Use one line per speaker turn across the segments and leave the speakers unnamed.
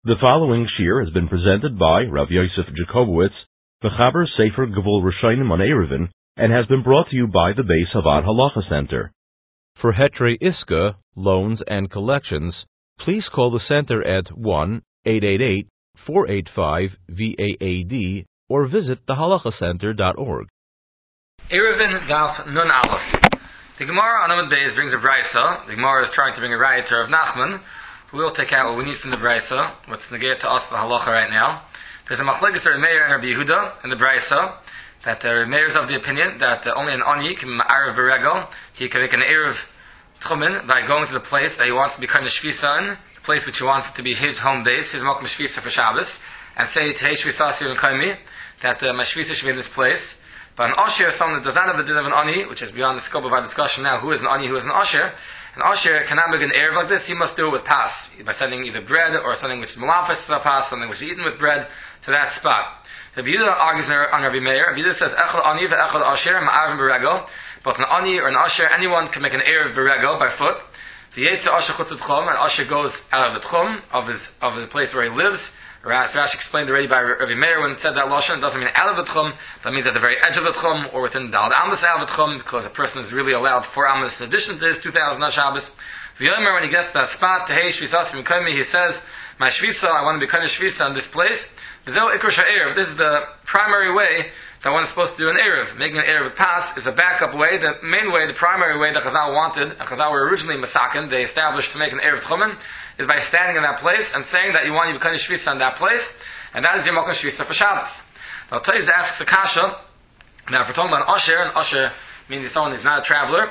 The following shir has been presented by Rav Yosef Jacobowitz, Mechaber Sefer Gevul Rishonim on Eruvin, and has been brought to you by the Beis Havad Halacha Center. For Hetrei Iska, loans and collections, please call the center at 1-888-485-VAAD or visit thehalachacenter.org.
Eruvin Daf Nun Aleph. The Gemara on Amud Beis brings a brisa. The Gemara is trying to bring a raya to Rav Nachman. We'll take out what we need from the brisa, what's negated to us the halacha right now. There's a machlekes Rav Meir and Rabbi Yehuda in the brisa that Rav Meir is of the opinion that only an ani can ma'arav b'regel. He can make an erev tchumen by going to the place that he wants to be kind of shvisa in, the place which he wants it to be his home base, his makom shvisa for Shabbos, and say Tehei shvisasi v'kaimi that my shvisa should be in this place. But an Asher, someone that does not have the din of an Ani, which is beyond the scope of our discussion now, who is an Ani, who is an Asher cannot make an Erev like this, he must do it with Pas, by sending either bread or something which is Malafis Pas, something which is eaten with bread, to that spot. Rabbi Yehuda argues on Rabbi Meir. Rabbi Yehuda says, Echad Ani ve'echad Asher, ma'arvim b'regel, but an Ani or an Asher, anyone can make an Erev b'regel, by foot. The Yetzer Asher chutz tchum, and Asher goes out of the tchum, of the place where he lives. Rashi explained already by Rabbi Meir when it said that lashon, it doesn't mean out of the tchum, that means at the very edge of the tchum, or within Daled Amos out of the tchum, because a person is really allowed 4 amos in addition to his 2,000 on Shabbos. V'yomer, when he gets to that spot, Tehei shvisas v'kaimi, he says, my shvisa, I want to be kind of shvisa in this place. V'zeu ikr sha'erev, this is the primary way that one is supposed to do an erev. Making an erev with pas is a backup way. The main way, the primary way that Chazal wanted, and Chazal were originally masakin, they established to make an erev tchumen, is by standing in that place and saying that you want to be kind of shvisa in that place, and that is your makom shvisa for Shabbos. Now, Taiz asks a kasha. Now, if we're talking about an Asher means he's someone who's not a traveler,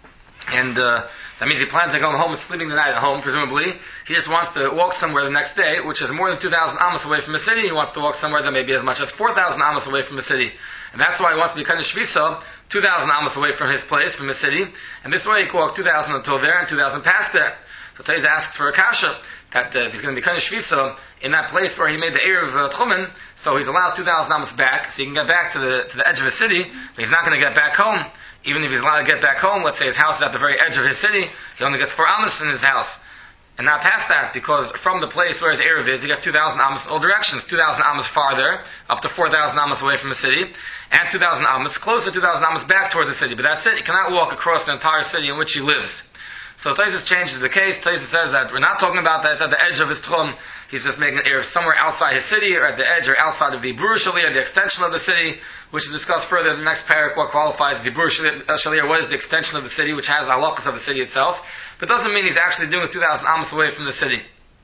and that means he plans on going home and sleeping the night at home, presumably. He just wants to walk somewhere the next day, which is more than 2,000 amos away from the city. He wants to walk somewhere that may be as much as 4,000 amos away from the city. And that's why he wants to be kind of shvisa, 2,000 amos away from his place, from the city. And this way he can walk 2,000 until there and 2,000 past there. So Taiz asks for a kasha, that if he's going to be kind of shvisa in that place where he made the erev tchumen, so he's allowed 2,000 amos back, so he can get back to the edge of the city, but he's not going to get back home. Even if he's allowed to get back home, let's say his house is at the very edge of his city, he only gets 4 amos in his house. And not past that, because from the place where his erev is, he gets 2,000 amos in all directions. 2,000 amos farther, up to 4,000 amos away from the city, and 2,000 amos closer, 2,000 amos back towards the city. But that's it, he cannot walk across the entire city in which he lives. So Taisus changes the case. Taisus says that we're not talking about that it's at the edge of his tchum. He's just making an erev somewhere outside his city, or at the edge or outside of the Ibur Shalir, the extension of the city, which is discussed further in the next parak, what qualifies as the Ibur Shalir, what is the extension of the city, which has the halachas of the city itself. But doesn't mean he's actually doing 2,000 amos away from the city.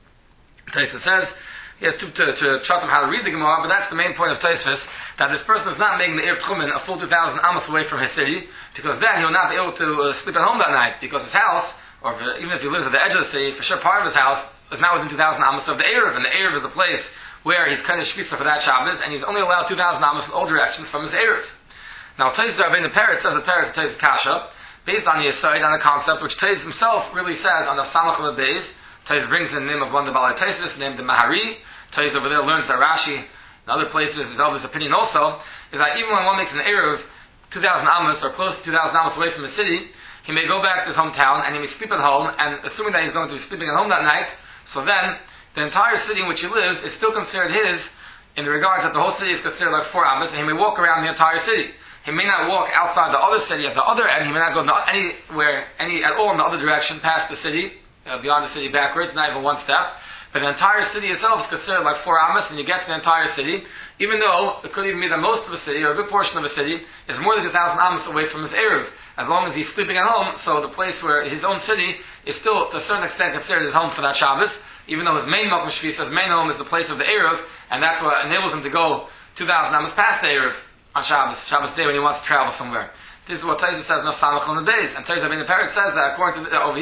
Taisus says, he has to tell him how to read the Gemara, but that's the main point of Taisus, that this person is not making the erev tchumen a full 2,000 amos away from his city, because then he will not be able to sleep at home that night, because his house, or even if he lives at the edge of the city, for sure part of his house is not within 2,000 amos of the Erev, and the Erev is the place where he's kind of shvisa for that Shabbos, and he's only allowed 2,000 amos in all directions from his Erev. Now, Taisus Rabbeinu Peretz says the Peretz Taisus Kasha, based on the Yesod, on the concept, which Taisus himself really says on the Samach of the days. Taisus brings in the name of one of the Balei Taisus, named the Mahari. Taisus over there learns that Rashi, in other places, is of this opinion also, is that even when one makes an Erev 2,000 amos, or close to 2,000 amos away from the city, he may go back to his hometown and he may sleep at home, and assuming that he's going to be sleeping at home that night, so then the entire city in which he lives is still considered his, in the regards that the whole city is considered like 4 amos, and he may walk around the entire city. He may not walk outside the other city at the other end, he may not go anywhere at all in the other direction past the city, beyond the city backwards, not even one step. But the entire city itself is considered like 4 amos, and you get to the entire city, even though it could even be that most of the city, or a good portion of the city, is more than 2,000 amos away from his Erev. As long as he's sleeping at home, so the place where his own city is still, to a certain extent, considered his home for that Shabbos, even though his main makom shvisa, his main home is the place of the Erev, and that's what enables him to go 2,000 amos past the Erev on Shabbos day when he wants to travel somewhere. This is what Taisus says in the Samach on the days. And Taisus Rabbeinu Peretz says that according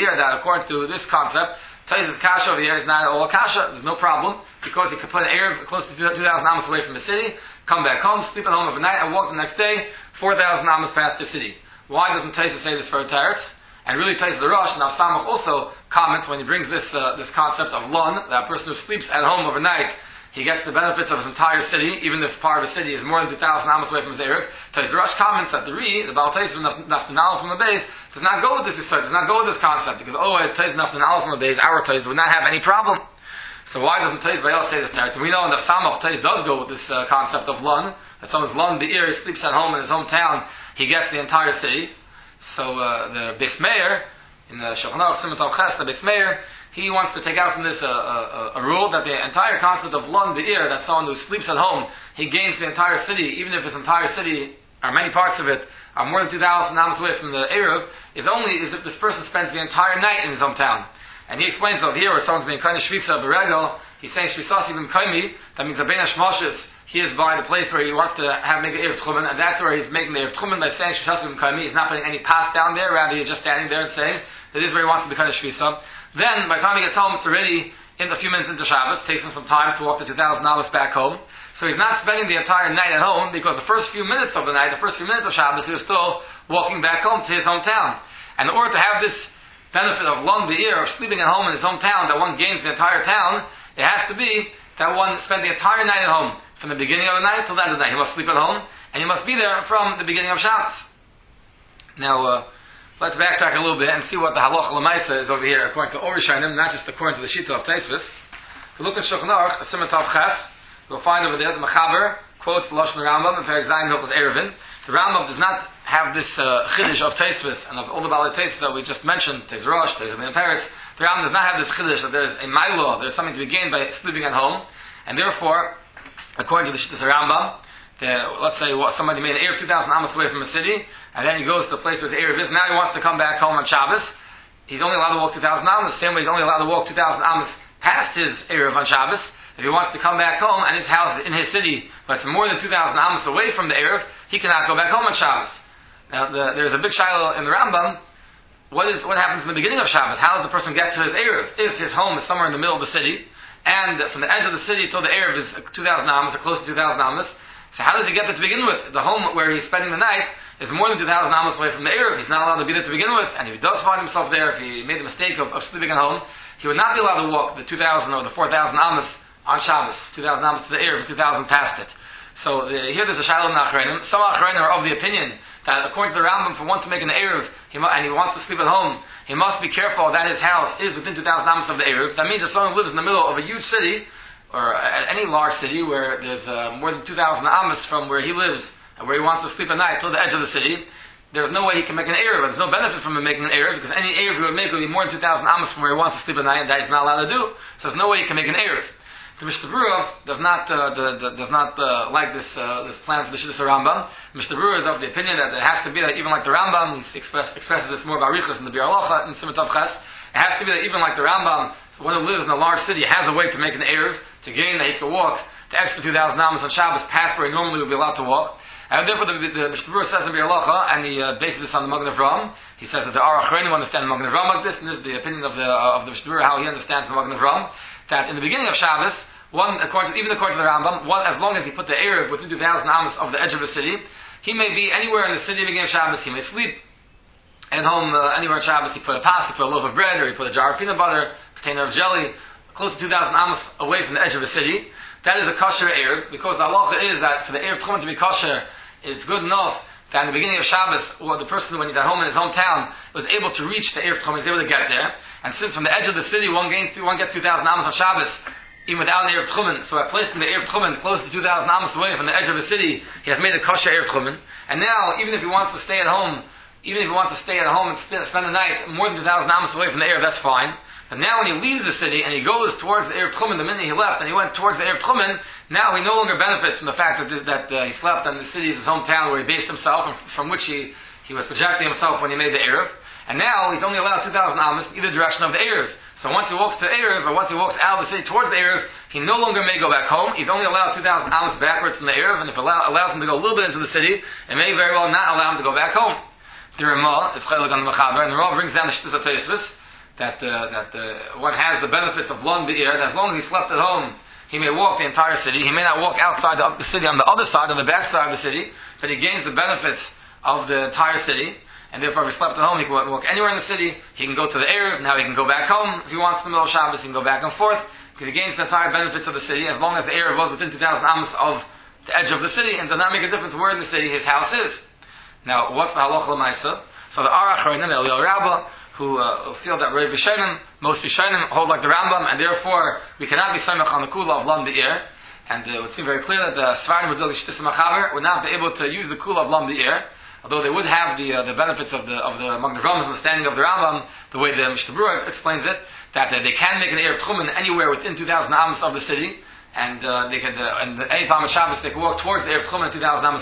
to this concept, Taisus kasha over here is not all kasha, there's no problem, because he could put an Erev close to 2,000 amos away from the city, come back home, sleep at home overnight, and walk the next day 4,000 amos past the city. Why doesn't Taisus say this for a Teretz? And really Taisus the Rosh, now Samach also comments when he brings this concept of lun, that a person who sleeps at home overnight, he gets the benefits of his entire city, even if part of the city is more than 2,000 amos away from his Erev. Taisus the Rosh comments that the Baal Taisus Naftanal from the base, does not go with this Yisod, does not go with this concept, because otherwise Taisus Naftanal from the base, our Taisus would not have any problem. So why doesn't Teis Bayel say this teretz? We know in the Samach Teis does go with this concept of Lun, that someone's Lun Be'ir, he sleeps at home in his hometown, he gets the entire city. So the Beis Meir, in the Shulchan Aruch Simon Tav Ches, the Beis Meir, he wants to take out from this a rule that the entire concept of Lun Be'ir, that someone who sleeps at home, he gains the entire city, even if his entire city, or many parts of it, are more than 2,000 amos away from the Eruv, is if this person spends the entire night in his hometown. And he explains that here, where someone's being kind of shvisa beregel, he's saying shvisasi b'mkaimi, that means the ben hashmashis, he is by the place where he wants to make the Erev Tchumen, and that's where he's making the Erev Tchumen by saying shvisasi b'mkaimi. He's not putting any pass down there, rather he's just standing there and saying that this is where he wants to be kind of shvisa. Then, by the time he gets home, it's already in a few minutes into Shabbos, takes him some time to walk the 2,000 amos back home. So he's not spending the entire night at home, because the first few minutes of the night, the first few minutes of Shabbos, he was still walking back home to his hometown. And in order to have this benefit of Lun Be'ir, of sleeping at home in his hometown, that one gains the entire town, it has to be that one spent the entire night at home, from the beginning of the night till the end of the night. He must sleep at home, and he must be there from the beginning of Shabbos. Now, let's backtrack a little bit and see what the Halacha L'maisa is over here, according to Or Rishonim, not just according to the Shita of Tosfos. If you look in Shulchan Aruch, Simon Tav Ches, you'll find over there the Mechaber quotes the Lashon Rambam in Perek Zayin Hilchos Eruvin. The Rambam does not have this chiddush of Tosfos and of all the Baalei Tosfos that we just mentioned, Teis Rosh, Teis Abin Peretz. The Rambam does not have this chiddush that there's a ma'ila, there's something to be gained by sleeping at home, and therefore, according to the Shittas Rambam, let's say somebody made an Erev 2,000 amos away from a city, and then he goes to the place where his Erev is. Now he wants to come back home on Shabbos. He's only allowed to walk 2,000 amos. The same way he's only allowed to walk 2,000 amos past his Erev on Shabbos. If he wants to come back home and his house is in his city, but it's more than 2,000 amos away from the Erev, he cannot go back home on Shabbos. Now, there's a big shiloh in the Rambam. What happens in the beginning of Shabbos? How does the person get to his Erev? If his home is somewhere in the middle of the city, and from the edge of the city till the Erev is 2,000 amos, or close to 2,000 amos, so how does he get there to begin with? The home where he's spending the night is more than 2,000 amos away from the Erev. He's not allowed to be there to begin with, and if he does find himself there, if he made the mistake of sleeping at home, he would not be allowed to walk the 2,000 or the 4,000 amos on Shabbos, 2,000 amos to the Erev, 2,000 past it. So here there's a shiloh in Achreinim. Some Achreinim are of the opinion that according to the Rambam, for one to make an Erev, and he wants to sleep at home, he must be careful that his house is within 2,000 amos of the Erev. That means if someone lives in the middle of a huge city, or at any large city where there's more than 2,000 amos from where he lives, and where he wants to sleep at night till the edge of the city, there's no way he can make an Erev. There's no benefit from him making an Erev, because any Erev he would make would be more than 2,000 amos from where he wants to sleep at night, and that he's not allowed to do. So there's no way he can make an Erev. The Mishnah Berurah does not like this plan for the Shittas Rambam. Mishnah Berurah is of the opinion that it has to be that even like the Rambam, he expresses this more barichus in the Biur Halacha in Simon Tav Ches. It has to be that even like the Rambam, one who lives in a large city has a way to make an Erev to gain that he can walk the extra 2,000 amos on Shabbos past where he normally would be allowed to walk. And therefore the Mishnah Berurah says in Biur Halacha, and he bases this on the Magen Avraham. He says that there are Achreinim who understand the Magen Avraham like this, and this is the opinion of the Mishnah Berurah, how he understands the Magen Avraham, that in the beginning of Shabbos, even according to the Rambam, as long as he put the Erev within 2,000 amos of the edge of the city, he may be anywhere in the city beginning of Shabbos. He may sleep at home anywhere on Shabbos. He put a pas, he put a loaf of bread, or he put a jar of peanut butter, a container of jelly, close to 2,000 amos away from the edge of the city. That is a kosher Erev, because the halacha is that for the Erev Tchumen to be kosher, it's good enough that in the beginning of Shabbos, the person, when he's at home in his hometown, was able to reach the Erev Tchumen, he's able to get there. And since from the edge of the city one gets 2,000 amos on Shabbos, even without an Erev Tchumen, so by placing the Erev Tchumen close to 2,000 amos away from the edge of the city, he has made a kosher Erev Tchumen. And now, even if he wants to stay at home and spend the night more than 2,000 amos away from the Erev, that's fine. But now when he leaves the city and he goes towards the Erev Tchumen, the minute he left and he went towards the Erev Tchumen, now he no longer benefits from the fact that he slept in the city of his hometown where he based himself, and from which he was projecting himself when he made the Erev. And now he's only allowed 2,000 amos in either direction of the Erev. So once he walks to the Erev, or once he walks out of the city towards the Erev, he no longer may go back home. He's only allowed 2,000 amos backwards from the Erev, and if it allows him to go a little bit into the city, it may very well not allow him to go back home. The Ramah is chaylik on the Mechaber, and the Ramah brings down the Shittas Tosfos that one has the benefits of Lun Be'ir, that as long as he slept at home, he may walk the entire city. He may not walk outside the city on the other side, on the back side of the city, but he gains the benefits of the entire city. And therefore, if he slept at home, he can walk anywhere in the city. He can go to the Erev. Now he can go back home. If he wants in the middle of Shabbos, he can go back and forth, because he gains the entire benefits of the city, as long as the Erev was within 2,000 amos of the edge of the city, and does not make a difference where in the city his house is. Now, what's the halacha l'maisa? So the Ar Achreinim, Eliyahu Rabbah, who feel that most Rishonim hold like the Rambam, and therefore we cannot be samech on the kula of Lam Be'ir. And it would seem very clear that the Svardim would not be able to use the kula of Lam Be'ir, although they would have the benefits of the Magnavrams understanding of the Rambam, the way the Mishnah Berurah explains it, that they can make an Erev Tchumen anywhere within 2,000 amos of the city, and they could, and any time on Shabbos they could walk towards the Erev Tchumen 2,000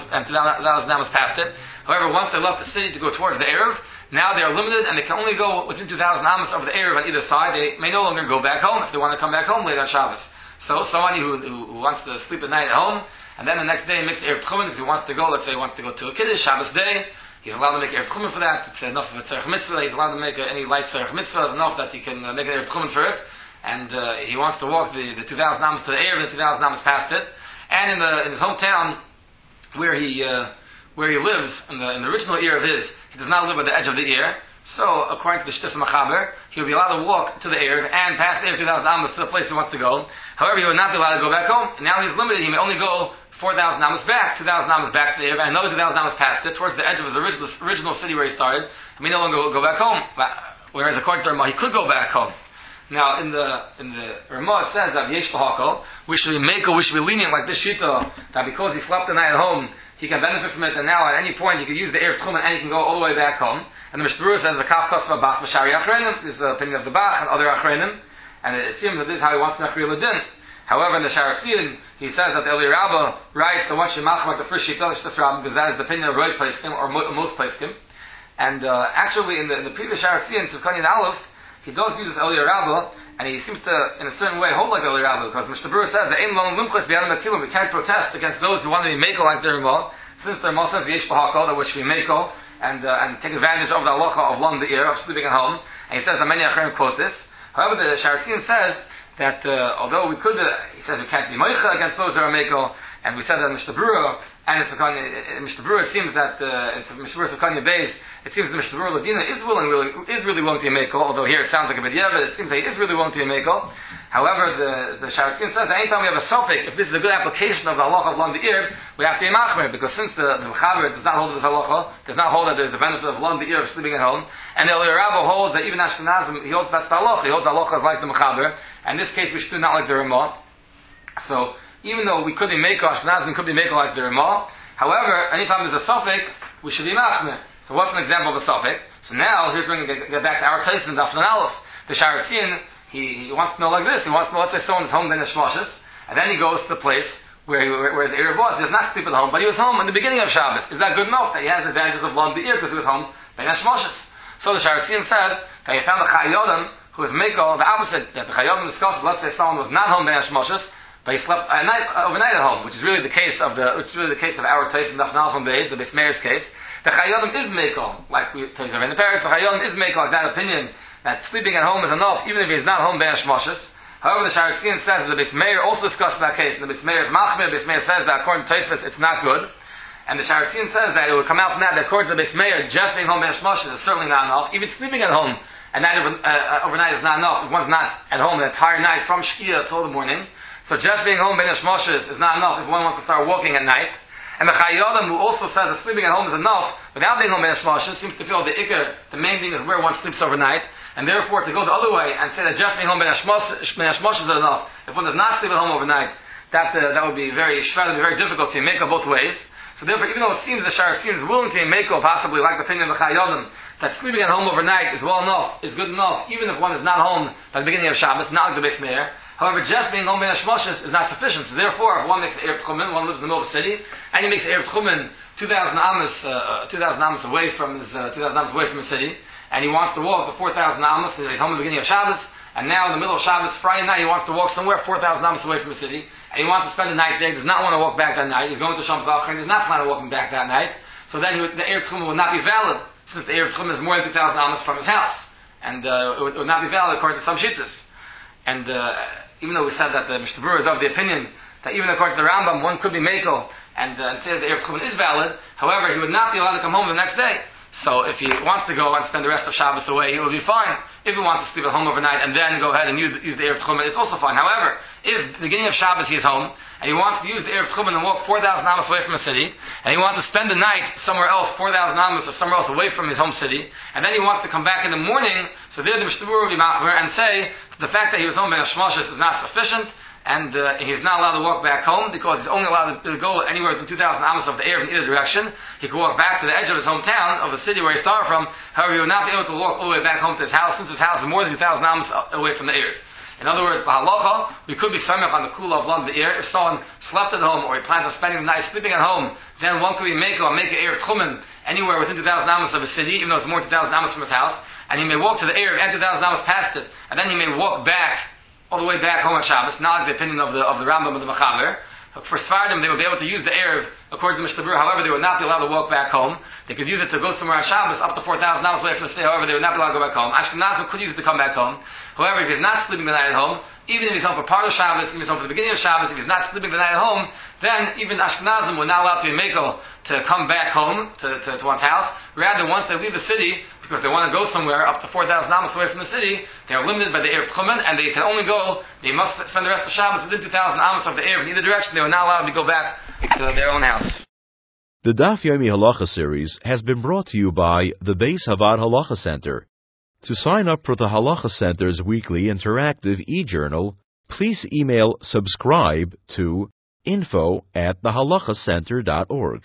amos past it. However, once they left the city to go towards the Erev, now they are limited and they can only go within 2,000 amos of the Erev on either side. They may no longer go back home if they want to come back home later on Shabbos. So somebody who wants to sleep at night at home, and then the next day makes Erev Tchumen because he wants to go, let's say he wants to go to a Kiddush, Shabbos day, he's allowed to make Erev Tchumen for that. It's enough of a Tzarech Mitzvah. He's allowed to make any light Tzarech Mitzvah. It's enough that he can make an Erev Tchumen for it. And he wants to walk the 2,000 amos to the Erev, the 2,000 amos past it. And in his hometown, where he lives, in the original ear of his, he does not live at the edge of the ear. So, according to the Shtis Machaber, he would be allowed to walk to the Erev and pass the Erev 2,000 amos to the place he wants to go. However, he would not be allowed to go back home. And now he's limited. He may only go 4,000 amos back, 2,000 amos back to the Erev, and another 2,000 amos past it, towards the edge of his original city where he started. He may no longer go back home. Whereas, according to Ramah, he could go back home. Now, in the Ramah, it says that Yesh L'Hakol, we should be makel, we should be lenient like this Shita, that because he slept the night at home, he can benefit from it, and now at any point he could use the Erev Tchumen and he can go all the way back home. And the Mishnah Berurah says the Kaf Kosva Bach B'Shari Achrenim. This is the opinion of the Bach and other Achrenim, and it seems that this is how he wants to Nachri L'Din. However, in the Shari Tzidin, he says that the Eli Rabbah writes the one Shemachmak the first Shita Shtas Rabbah, because that is the opinion of Roy Pleiskim or most Pleiskim. And actually, in the previous Shari Tzidin, Tzivkani Aleph, he does use this Eli Rabbah, and he seems to, in a certain way, hold like Eli Rabbah, because Mishnah Berurah says that Ein Lon Limchus B'Yadam Akilim, we can't protest against those who want to be Mekel like the Ramah, since the Ramah says Yesh L'Hakol, that we should be Mekel and take advantage of the halacha of Lam Be'ir, of sleeping at home. And he says that many Achrenim quote this. However, the Sharatzian says that although we could, he says we can't be moicha against those who are Mekel, and we said that Mishnah Berurah, and in Mishnah Berurah it seems that in Mishnah Berurah Sekanya Beis, it seems that Mishnah Berurah Ladina is really willing to be Mekel, although here it sounds like a bit but it seems that he is really willing to be Mekel. However, the Sharatzian says that anytime we have a suffix, if this is a good application of the halacha of Lam Be'ir, we have to be machmer, because since the Mechaber does not hold this halacha, does not hold that there is a benefit of Lam Be'ir of sleeping at home, and the Eli Rabbah holds that even Ashkenazim, he holds that's the halacha, he holds the halacha is like the Mechaber, and in this case we should do not like the Ramah. So, even though we could be Mekel, Ashkenazim could be Mekel like the Ramah, however, anytime there's a suffix, we should be machmer. So what's an example of a suffix? So now, here's when we get back to our case in Daf Nun Aleph. The Sharatzian, he wants to know like this. He wants to know, let's say someone is home then Shmoshes, and then he goes to the place where his Erev was. He does not sleep at home, but he was home in the beginning of Shabbos. Is that good enough? That he has advantages of Lam Be'ir because he was home ben Shmoshes. So the Sharatzian says that he found a Chayodim who is Mekel, the opposite, that the Chayodim discussed, let's say someone was not home ben Shmoshes, but he slept overnight at home, which is really the case of our case in Daf Nun Aleph and Beis, the Beis Meir's case. The Chayodim is Mekel, like we told you in the Paris. The Chayodim is Mekel, like that opinion that sleeping at home is enough, even if he is not home ben Shmoshes. However, the Sharatzian says that the Beis Meir also discussed that case. And the Beis Meir is machmir. The Beis Meir says that according to Tosfos it's not good. And the Sharatzian says that it would come out from that according to the Beis Meir, just being home ben Shmoshes is certainly not enough. Even sleeping at home at night overnight is not enough. If one's not at home the entire night from Shkia till the morning. So just being home ben Shmoshes is not enough if one wants to start walking at night. And the Chayodim, who also says that sleeping at home is enough without being home ben Shmoshes, seems to feel the main thing is where one sleeps overnight. And therefore, to go the other way and say that just being home ben Shmoshes is enough, if one does not sleep at home overnight, that would be very difficult to make of both ways. So therefore, even though it seems the Sharatzian is willing to make of, possibly like the opinion of the Chayodim, that sleeping at home overnight is well enough, is good enough, even if one is not home at the beginning of Shabbos, not like the Beis Meir. However, just being home ben Shmoshes is not sufficient. So therefore, if one makes the Erev Tchumen, one lives in the middle of the city, and he makes the Erev Tchumen 2,000 amos away from his city, and he wants to walk the 4,000 amos, he's home at the beginning of Shabbos, and now in the middle of Shabbos, Friday night, he wants to walk somewhere 4,000 amos away from the city, and he wants to spend the night there, he does not want to walk back that night, he's going to Sham Zalcha, and he does not plan on walking back that night, so then the Erev Tchumen will not be valid, since the Erev Tchumen is more than 2,000 amos from his house, and it would not be valid according to some shittas. And even though we said that the Mishnah Berurah is of the opinion that even according to the Rambam, one could be Mekel and say that the Erev Tchumen is valid, however, he would not be allowed to come home the next day. So if he wants to go and spend the rest of Shabbos away, it will be fine. If he wants to sleep at home overnight and then go ahead and use the Erev Tchumen, it's also fine. However, if the beginning of Shabbos he is home and he wants to use the Erev Tchumen and walk 4,000 amos away from the city, and he wants to spend the night somewhere else, 4,000 amos or somewhere else away from his home city, and then he wants to come back in the morning, so there the Mishnah Berurah will be machmer and say that the fact that he was home ben Hashmashis is not sufficient, and he's not allowed to walk back home because he's only allowed to go anywhere within 2,000 amos of the air in either direction. He could walk back to the edge of his hometown, of the city where he started from. However, he would not be able to walk all the way back home to his house, since his house is more than 2,000 amos away from the air. In other words, b'halacha, we could be samech on the kula of Lon Be'er. If someone slept at home, or he plans on spending the night sleeping at home, then one could be make an Erev Tchumen anywhere within 2,000 amos of a city, even though it's more than 2,000 amos from his house, and he may walk to the Erev and 2,000 amos past it, and then he may walk back all the way back home on Shabbos, not the opinion of the Rambam and the Mechaber. For Sfardim, they would be able to use the Erev according to Mishnah Berurah. However, they would not be allowed to walk back home. They could use it to go somewhere on Shabbos up to 4,000 amos away from the city. However, they would not be allowed to go back home. Ashkenazim could use it to come back home. However, if he's not sleeping the night at home, even if he's home for part of Shabbos, even if he's home for the beginning of Shabbos, if he's not sleeping the night at home, then even Ashkenazim were not allowed to be mekel to come back home to one's house. Rather, once they leave the city, because they want to go somewhere up to 4,000 amos away from the city, they are limited by the Erev Tchumen, and they can only go, they must spend the rest of Shabbos within 2,000 amos of the Erev in either direction. They are not allowed to go back to their own house.
The Daf Yomi Halacha series has been brought to you by the Beis Havad Halacha Center. To sign up for the Halacha Center's weekly interactive e-journal, please email subscribe to info@thehalachacenter.org.